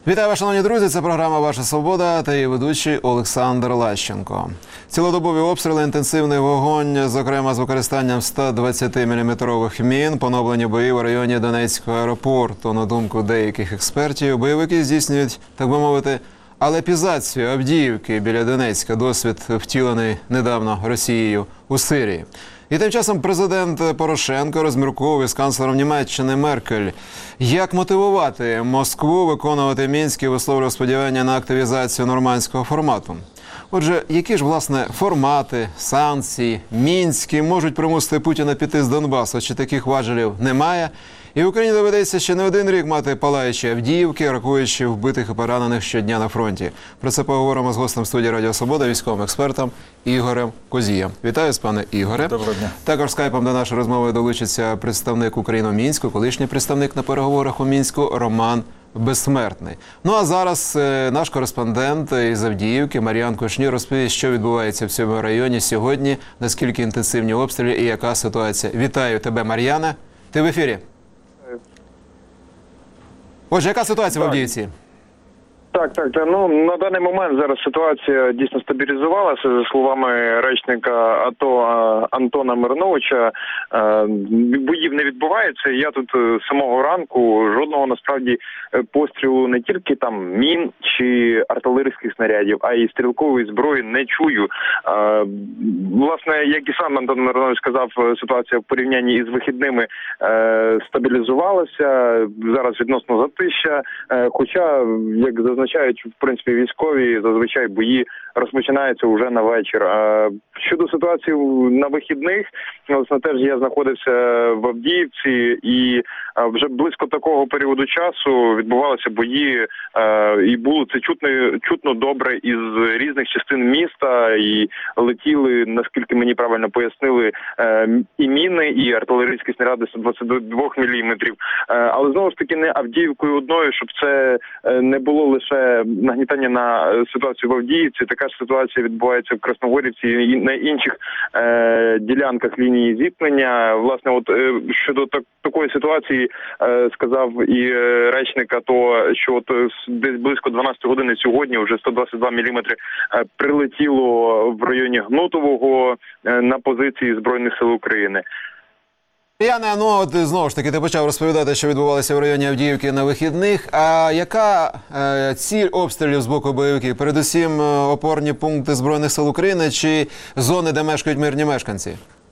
Вітаю вас, шановні друзі, це програма «Ваша свобода» та її ведучий Олександр Лащенко. Цілодобові обстріли, інтенсивний вогонь, зокрема з використанням 120-мм мін, поновлені бої в районі Донецького аеропорту. На думку деяких експертів, бойовики здійснюють, так би мовити, алепізацію Авдіївки біля Донецька, досвід втілений недавно Росією у Сирії. І тим часом президент Порошенко розмірковує з канцлером Німеччини Меркель, як мотивувати Москву виконувати мінські, висловлював сподівання на активізацію нормандського формату. Отже, які ж, власне, формати, санкції, мінські можуть примусити Путіна піти з Донбасу, чи таких важелів немає? І Україні доведеться ще не один рік мати палаючі Авдіївки, рахуючи вбитих і поранених щодня на фронті. Про це поговоримо з гостем студії «Радіо Свобода», військовим експертом Ігорем Козієм. Вітаю, пане Ігоре. Доброго дня. Також скайпом до нашої розмови долучиться представник України у Мінську, колишній представник на переговорах у Мінську Роман Безсмертний. Ну а зараз наш кореспондент із Авдіївки Мар'ян Кушнір розповість, що відбувається в цьому районі сьогодні, наскільки інтенсивні обстріли і яка ситуація. Вітаю тебе, Мар'яне. Ти в ефірі. Отже, яка ситуація в Авдіївці? Так. Ну, на даний момент зараз ситуація дійсно стабілізувалася. За словами речника АТО Антона Мироновича, боїв не відбувається. Я тут з самого ранку жодного, насправді, пострілу не тільки там мін чи артилерійських снарядів, а й стрілкової зброї не чую. Власне, як і сам Антон Миронович сказав, ситуація в порівнянні із вихідними стабілізувалася. Зараз відносно затища, хоча, як зазначають, в принципі, військові, зазвичай бої розпочинаються вже на вечір. Щодо ситуації на вихідних, власне, теж я знаходився в Авдіївці, і вже близько такого періоду часу відбувалися бої, і було це чутно добре із різних частин міста, і летіли, наскільки мені правильно пояснили, і міни, і артилерійські снаряди 122 мм. Але знову ж таки не Авдіївкою одною, щоб це не було лише нагнітання на ситуацію в Авдіївці. Така ж ситуація відбувається в Красногорівці і на інших ділянках лінії зіткнення. Власне, от щодо такої ситуації сказав і речник АТО, що от десь близько 12 години сьогодні вже 122 мм прилетіло в районі Гнутового на позиції Збройних сил України. Яне, ну от знову ж таки ти почав розповідати, що відбувалося в районі Авдіївки на вихідних. А яка ціль обстрілів з боку бойовиків? Передусім опорні пункти Збройних сил України чи зони, де мешкають мирні мешканці?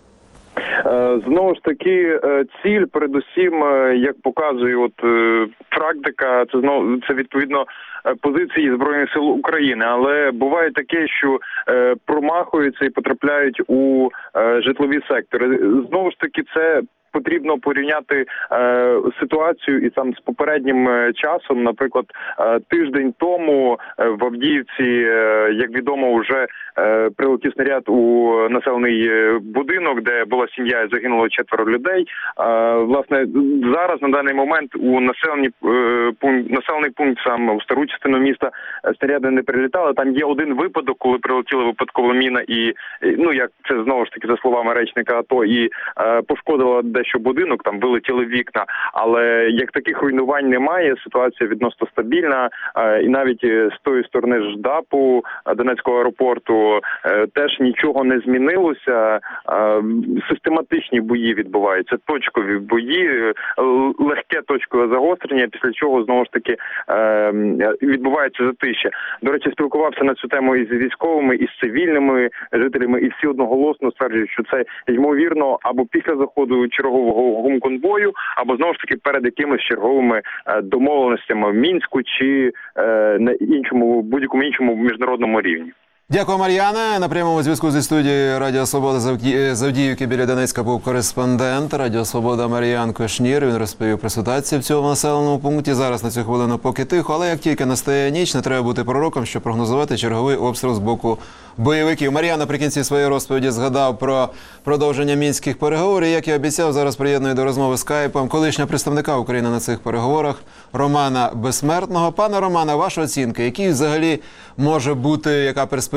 Знову ж таки, ціль, передусім, як показує практика, це відповідно позиції Збройних сил України. Але буває таке, що промахуються і потрапляють у житлові сектори. Знову ж таки, це потрібно порівняти ситуацію і там з попереднім часом. Наприклад, тиждень тому в Авдіївці, як відомо, вже прилетів снаряд у населений будинок, де була сім'я і загинуло 4 людей. Власне, зараз, на даний момент, у населений пункт, сам у стару частину міста, снаряди не прилітали. Там є один випадок, коли прилетіла випадкова міна і, ну, як це, знову ж таки, за словами речника АТО, і пошкодила дещо будинок, там вилетіли вікна, але як таких руйнувань немає, ситуація відносно стабільна, і навіть з тої сторони ЖДАПу, Донецького аеропорту, теж нічого не змінилося, систематичні бої відбуваються, точкові бої, легке точкове загострення, після чого, знову ж таки, відбувається затища. До речі, спілкувався на цю тему із військовими, із цивільними жителями, і всі одноголосно стверджують, що це, ймовірно, або після заходу чергового гумконвою, або, знову ж таки, перед якимись черговими домовленостями в Мінську чи на будь-якому іншому міжнародному рівні. Дякую, Мар'яне. На прямому зв'язку зі студією «Радіо Свобода» з Авдіївки біля Донецька був кореспондент «Радіо Свобода» Мар'ян Кушнір. Він розповів про ситуацію в цьому населеному пункті. Зараз на цю хвилину поки тихо, але як тільки настає ніч, не треба бути пророком, щоб прогнозувати черговий обстріл з боку бойовиків. Мар'ян наприкінці своєї розповіді згадав про продовження мінських переговорів. Як і обіцяв, зараз приєдную до розмови скайпом колишнього представника України на цих переговорах Романа Безсмертного. Пане Романе, ваша оцінка, який взагалі може бути, яка перспектива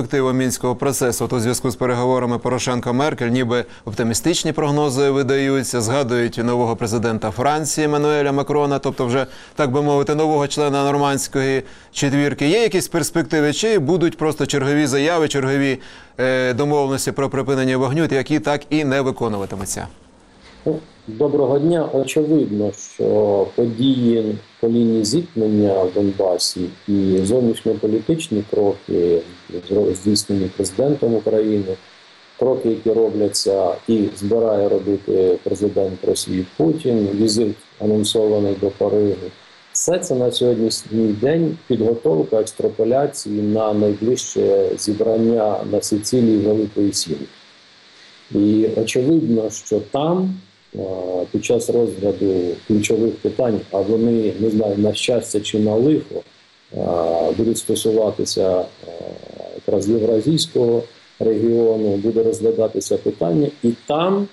перспективу мінського процесу? От у зв'язку з переговорами Порошенко-Меркель ніби оптимістичні прогнози видаються, згадують нового президента Франції Еммануеля Макрона, тобто вже, так би мовити, нового члена нормандської четвірки. Є якісь перспективи, чи будуть просто чергові заяви, чергові домовленості про припинення вогню, які так і не виконуватимуться? Доброго дня. Очевидно, що події по лінії зіткнення в Донбасі і зовнішньополітичні кроки, здійснені президентом України, кроки, які робляться і збирає робити президент Росії Путін, візит анонсований до Парижу, все це на сьогоднішній день підготовка екстраполяції на найближче зібрання на Сицилії Великої Сімки. І очевидно, що там під час розгляду ключових питань, а вони, не знаю, на щастя чи на лихо, будуть стосуватися якраз євразійського регіону, буде розглядатися питання, і там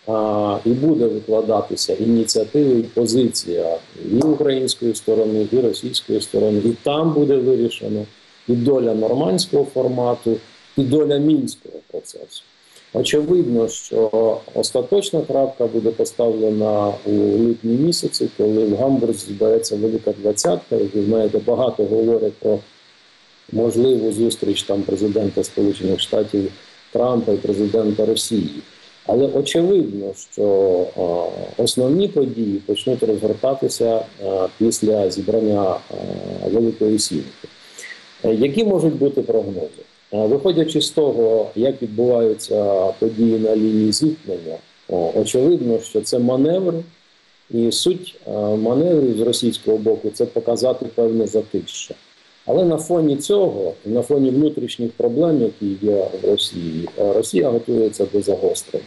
і буде викладатися ініціатива і позиція і української сторони, і російської сторони, і там буде вирішено і доля нормандського формату, і доля мінського процесу. Очевидно, що остаточна крапка буде поставлена у липні місяці, коли в Гамбурзі збереться Велика Двадцятка, і ви знаєте, багато говорять про можливу зустріч там президента Сполучених Штатів Трампа і президента Росії. Але очевидно, що основні події почнуть розгортатися після зібрання Великої Сімки. Які можуть бути прогнози? Виходячи з того, як відбуваються події на лінії зіткнення, очевидно, що це маневр, і суть маневрів з російського боку – це показати певне затища. Але на фоні цього, на фоні внутрішніх проблем, які є в Росії, Росія готується до загострення.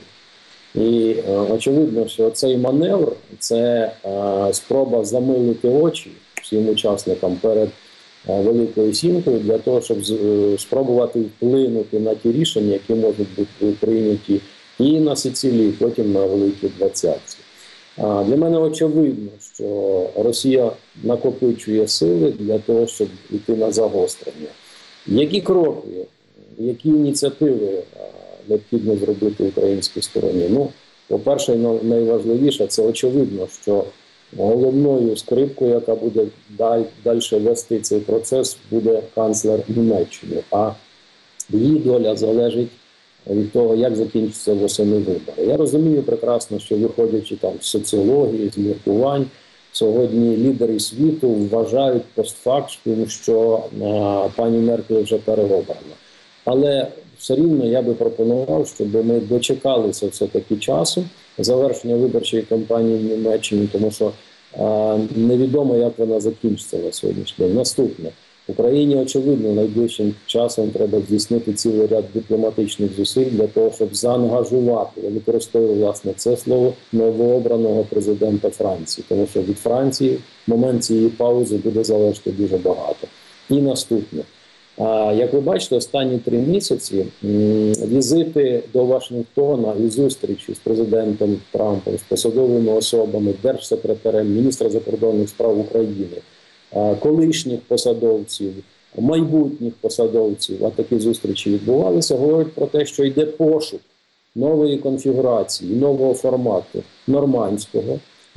І очевидно, що цей маневр – це спроба замилити очі всім учасникам перед Великою Сімкою для того, щоб спробувати вплинути на ті рішення, які можуть бути прийняті і на Сицилії, і потім на Великій Двадцятці. Для мене очевидно, що Росія накопичує сили для того, щоб йти на загострення. Які кроки, які ініціативи необхідно зробити українській стороні? Ну, по-перше, найважливіше – це очевидно, що головною скрипкою, яка буде далі вести цей процес, буде канцлер Німеччини. А її доля залежить від того, як закінчиться восени вибори. Я розумію прекрасно, що виходячи там з соціології, з міркувань, сьогодні лідери світу вважають постфактум, що пані Меркель вже переобрана. Але все рівно я би пропонував, щоб ми дочекалися все-таки часу завершення виборчої кампанії в Німеччині, тому що невідомо, як вона закінчиться на сьогоднішній день. Наступне. Україні, очевидно, найближчим часом треба здійснити цілий ряд дипломатичних зусиль для того, щоб заангажувати, я використовую, власне, це слово, новообраного президента Франції. Тому що від Франції в момент цієї паузи буде залежати дуже багато. І наступне. Як ви бачите, останні 3 місяці візити до Вашингтона і зустрічі з президентом Трампом, з посадовими особами, держсекретарем, міністра закордонних справ України, колишніх посадовців, майбутніх посадовців, а такі зустрічі відбувалися, говорять про те, що йде пошук нової конфігурації, нового формату, нормандського,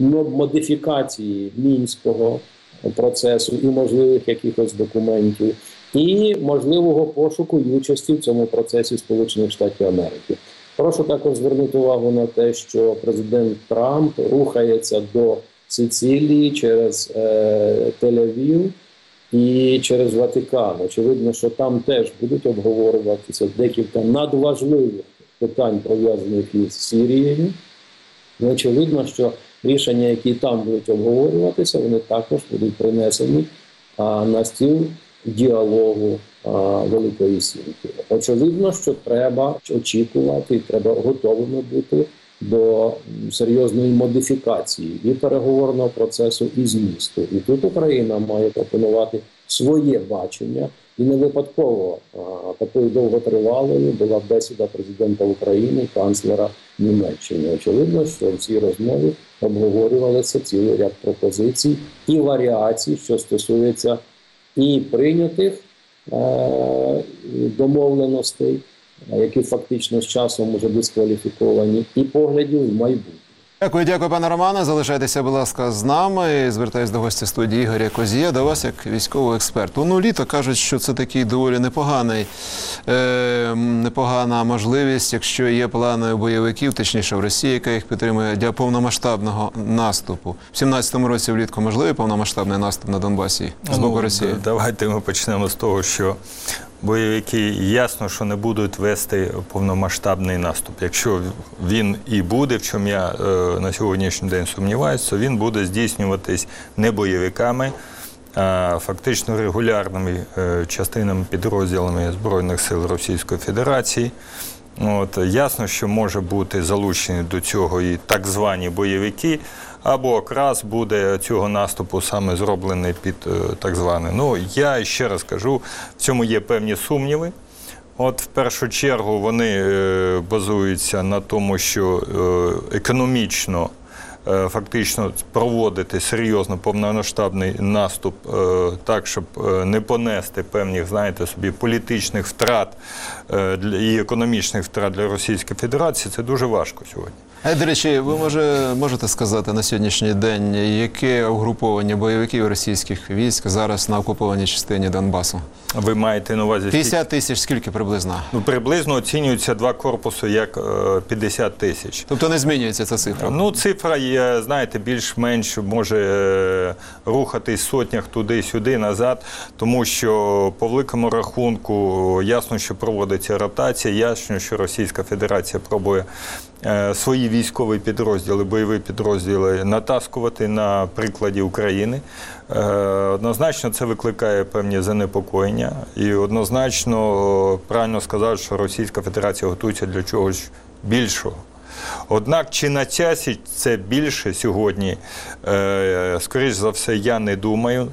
модифікації мінського процесу і можливих якихось документів, і можливого пошуку і участі в цьому процесі Сполучених Штатів Америки. Прошу також звернути увагу на те, що президент Трамп рухається до Сицилії через Тель-Авів і через Ватикан. Очевидно, що там теж будуть обговорюватися декілька надважливих питань, пов'язаних із Сирією. І очевидно, що рішення, які там будуть обговорюватися, вони також будуть принесені на стіл діалогу Великої Сімки. Очевидно, що треба очікувати, треба готовими бути до серйозної модифікації і переговорного процесу, і змісту. І тут Україна має пропонувати своє бачення. І не випадково такою довготривалою була бесіда президента України і канцлера Німеччини. Очевидно, що в цій розмові обговорювалися цілий ряд пропозицій і варіацій, що стосується і прийнятих домовленостей, які фактично з часом вже дискваліфіковані, і поглядів в майбутнє. Дякую, пане Романе. Залишайтеся, будь ласка, з нами. Звертаюсь до гостя студії Ігоря Козія, до вас як військового експерта. Ну, літо кажуть, що це такий доволі непогана можливість, якщо є плани у бойовиків, точніше в Росії, яка їх підтримує, для повномасштабного наступу. В 17-му році влітку можливий повномасштабний наступ на Донбасі з боку Росії? Давайте ми почнемо з того, що бойовики ясно, що не будуть вести повномасштабний наступ. Якщо він і буде, в чому я на сьогоднішній день сумніваюся, то він буде здійснюватись не бойовиками, а фактично регулярними частинами, підрозділами Збройних сил Російської Федерації. Ясно, що може бути залучені до цього і так звані бойовики, або якраз буде цього наступу саме зроблений під так званий. Я ще раз кажу, в цьому є певні сумніви. В першу чергу вони базуються на тому, що економічно фактично проводити серйозно повномасштабний наступ так, щоб не понести певних, знаєте собі, політичних втрат і економічних втрат для Російської Федерації, це дуже важко сьогодні. До речі, ви можете сказати на сьогоднішній день, яке угруповання бойовиків російських військ зараз на окупованій частині Донбасу? Ви маєте на увазі... 50 тисяч, скільки приблизно? Приблизно оцінюються два корпуси як 50 тисяч. Тобто не змінюється ця цифра? Цифра є, знаєте, більш-менш може рухатись в сотнях туди-сюди, назад, тому що по великому рахунку ясно, що проводиться ротація, ясно, що Російська Федерація пробує свої військові підрозділи, бойові підрозділи натаскувати на прикладі України. Однозначно це викликає певні занепокоєння і однозначно правильно сказати, що Російська Федерація готується для чогось більшого. Однак, чи на часі це більше сьогодні, скоріш за все, я не думаю.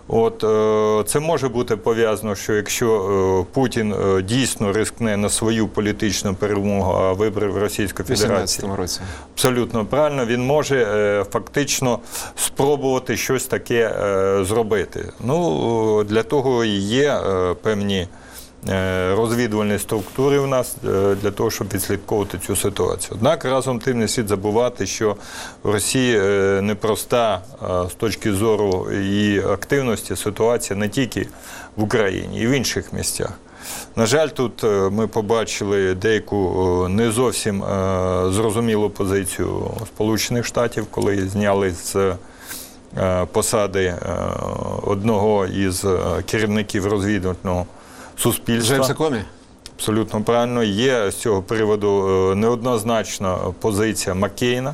Це може бути пов'язано, що якщо Путін дійсно рискне на свою політичну перемогу, а вибрав Російську Федерацію, 2018 році. Абсолютно правильно, він може фактично спробувати щось таке зробити. Для того і є певні розвідувальні структури в нас для того, щоб відслідковувати цю ситуацію. Однак разом тим не слід забувати, що в Росії непроста з точки зору її активності ситуація не тільки в Україні, і в інших місцях. На жаль, тут ми побачили деяку не зовсім зрозумілу позицію Сполучених Штатів, коли зняли з посади одного із керівників розвідувального суспільства. Джеймса Комі? Абсолютно правильно. Є з цього приводу неоднозначна позиція Маккейна.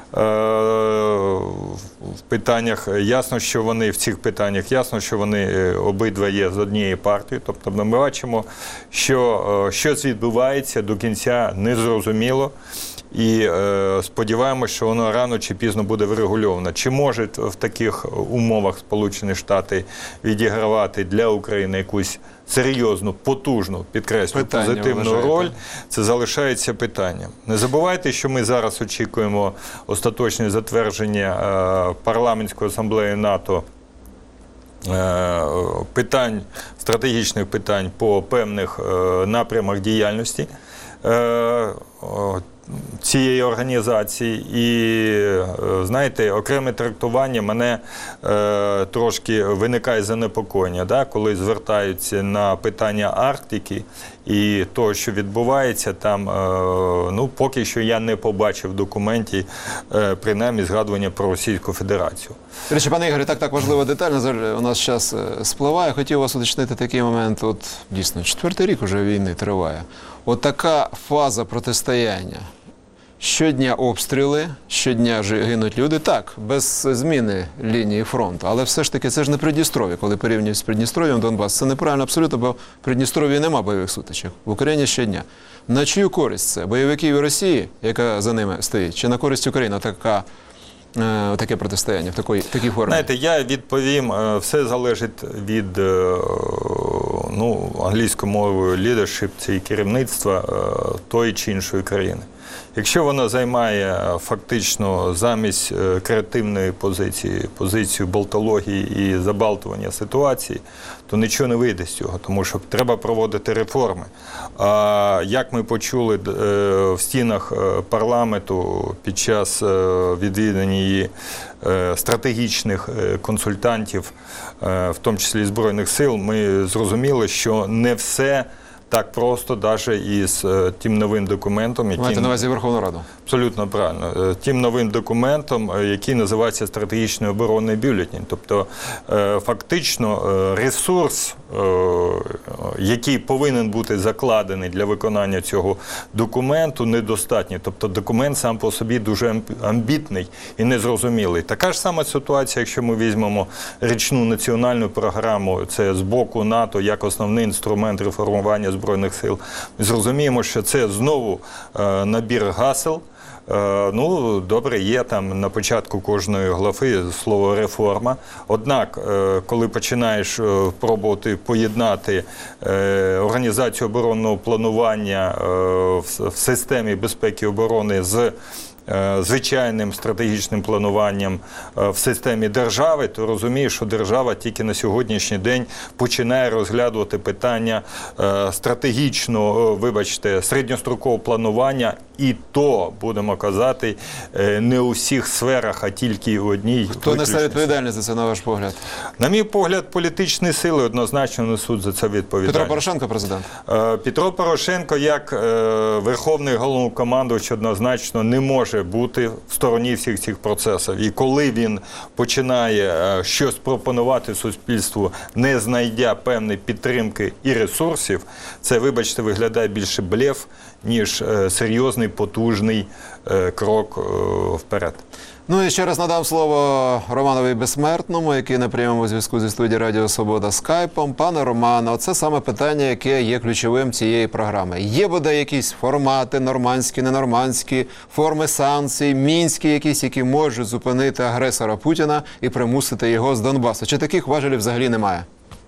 В питаннях ясно, що вони в цих питаннях обидва є з однієї партії. Тобто ми бачимо, що щось відбувається до кінця незрозуміло. І сподіваємося, що воно рано чи пізно буде врегульовано. Чи може в таких умовах Сполучені Штати відігравати для України якусь серйозну, потужну, підкреслю, позитивну роль, це залишається питанням. Не забувайте, що ми зараз очікуємо остаточне затвердження парламентської асамблеї НАТО стратегічних питань по певних напрямах діяльності цієї організації. І, знаєте, окреме трактування мене трошки виникає занепокоєння, коли звертаються на питання Арктики і того, що відбувається там, поки що я не побачив в документі, принаймні, згадування про Російську Федерацію. До речі, пане Ігорі, так важливо детально, у нас час спливає. Хотів вас уточнити такий момент, дійсно, 4-й рік уже війни триває. Така фаза протистояння. Щодня обстріли, щодня гинуть люди. Так, без зміни лінії фронту. Але все ж таки це ж не Придністров'я. Коли порівнюють з Придністров'ям Донбас, це неправильно абсолютно, бо в Придністров'ї нема бойових сутичок. В Україні щодня. На чию користь це? Бойовиків і Росії, яка за ними стоїть? Чи на користь України таке протистояння в такій формі? Знаєте, я відповім, все залежить від англійською мовою leadership, це і керівництва тої чи іншої країни. Якщо вона займає фактично замість креативної позицію болтології і забалтування ситуації, то нічого не вийде з цього, тому що треба проводити реформи. А як ми почули в стінах парламенту під час відвідання її стратегічних консультантів, в тому числі Збройних сил, ми зрозуміли, що не все так просто, навіть із тим новим документом, який... Маєте на увазі Верховну Раду? Абсолютно правильно. Тим новим документом, який називається стратегічний оборонний бюлетень. Тобто, фактично, ресурс, який повинен бути закладений для виконання цього документу, недостатній. Тобто, документ сам по собі дуже амбітний і незрозумілий. Така ж сама ситуація, якщо ми візьмемо річну національну програму, це з боку НАТО, як основний інструмент реформування Збройних сил. Ми зрозуміємо, що це знову набір гасел. Ну, добре, є там на початку кожної глави слово «реформа». Однак, коли починаєш пробувати поєднати організацію оборонного планування в системі безпеки і оборони з звичайним стратегічним плануванням в системі держави, то розумієш, що держава тільки на сьогоднішній день починає розглядувати питання стратегічного, вибачте, середньострокового планування, і то, будемо казати, не у всіх сферах, а тільки у одній. Хто несе відповідальність за це, на ваш погляд? На мій погляд, політичні сили однозначно несуть за це відповідальність. Петро Порошенко президент? Петро Порошенко, як верховний головнокомандувач, однозначно не може бути в стороні всіх цих процесів. І коли він починає щось пропонувати суспільству, не знайдя певної підтримки і ресурсів, це, вибачте, виглядає більше блеф, ніж серйозний, потужний крок вперед. Ну і ще раз надам слово Романові Безсмертному, який на прямому зв'язку зі студією Радіо Свобода скайпом. Пане Романо, це саме питання, яке є ключовим цієї програми. Є бодай якісь формати, нормандські, ненормандські, форми санкцій, мінські якісь, які можуть зупинити агресора Путіна і примусити його з Донбасу? Чи таких важелів взагалі немає?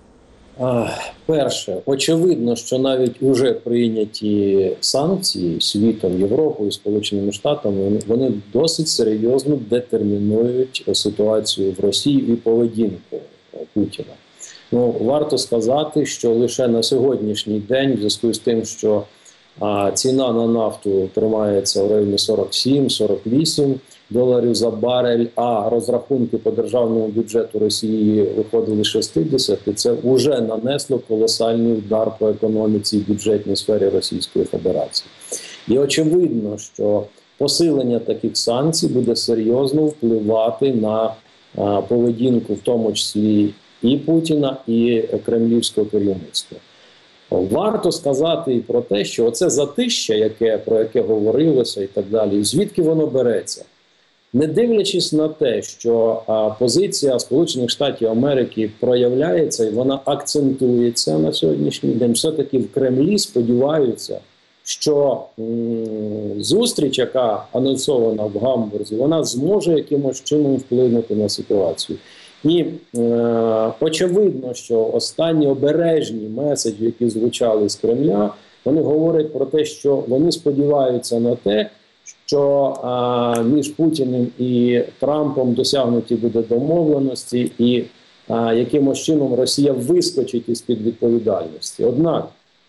Перше, очевидно, що навіть уже прийняті санкції світом, Європою, Сполученими Штатами, вони досить серйозно детермінують ситуацію в Росії і поведінку Путіна. Ну, варто сказати, що лише на сьогоднішній день, в зв'язку з тим, що ціна на нафту тримається в районі 47-48 доларів за барель, а розрахунки по державному бюджету Росії виходили 60, і це вже нанесло колосальний удар по економіці і бюджетній сфері Російської Федерації. І очевидно, що посилення таких санкцій буде серйозно впливати на поведінку, в тому числі і Путіна, і кремлівського керівництва. Варто сказати і про те, що оце затища, про яке говорилося і так далі, звідки воно береться. Не дивлячись на те, що позиція Сполучених Штатів Америки проявляється і вона акцентується на сьогоднішній день, все-таки в Кремлі сподіваються, що зустріч, яка анонсована в Гамбурзі, вона зможе якимось чином вплинути на ситуацію. І очевидно, що останні обережні меседжі, які звучали з Кремля, вони говорять про те, що вони сподіваються на те, що між Путіним і Трампом досягнуті буде домовленості і якимось чином Росія вискочить із-під відповідальності. Однак,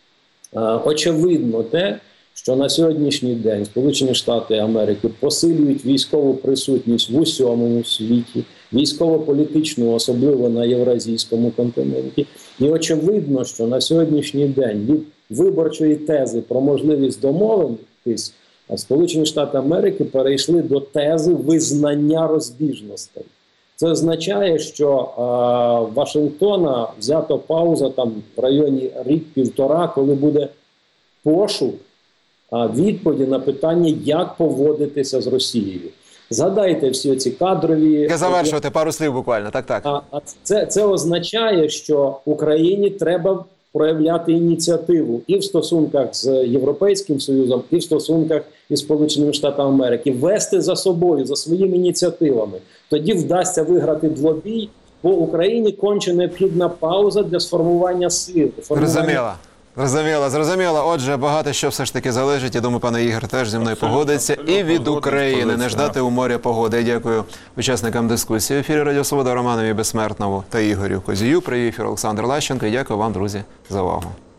очевидно те, що на сьогоднішній день Сполучені Штати Америки посилюють військову присутність в усьому світі, військово-політичну, особливо на Євразійському континенті. І очевидно, що на сьогоднішній день від виборчої тези про можливість домовитись Сполучені Штати Америки перейшли до тези визнання розбіжностей. Це означає, що Вашингтона взята пауза там в районі рік-півтора, коли буде пошук відповіді на питання, як поводитися з Росією. Згадайте всі ці кадрові... Завершувати пару слів буквально, так. Це означає, що Україні треба проявляти ініціативу і в стосунках з Європейським Союзом, і в стосунках із Сполученими Штатами Америки. Вести за собою, за своїми ініціативами. Тоді вдасться виграти двобій, бо Україні конче необхідна пауза для сформування сил. Зрозуміло. Зрозуміло. Отже, багато що все ж таки залежить. Я думаю, пане Ігор теж зі мною погодиться. І від України не ждати у моря погоди. Я дякую учасникам дискусії в ефірі Радіо Свобода Романові Безсмертному та Ігорю Козію. Привів ефір Олександр Лащенко. І дякую вам, друзі, за увагу.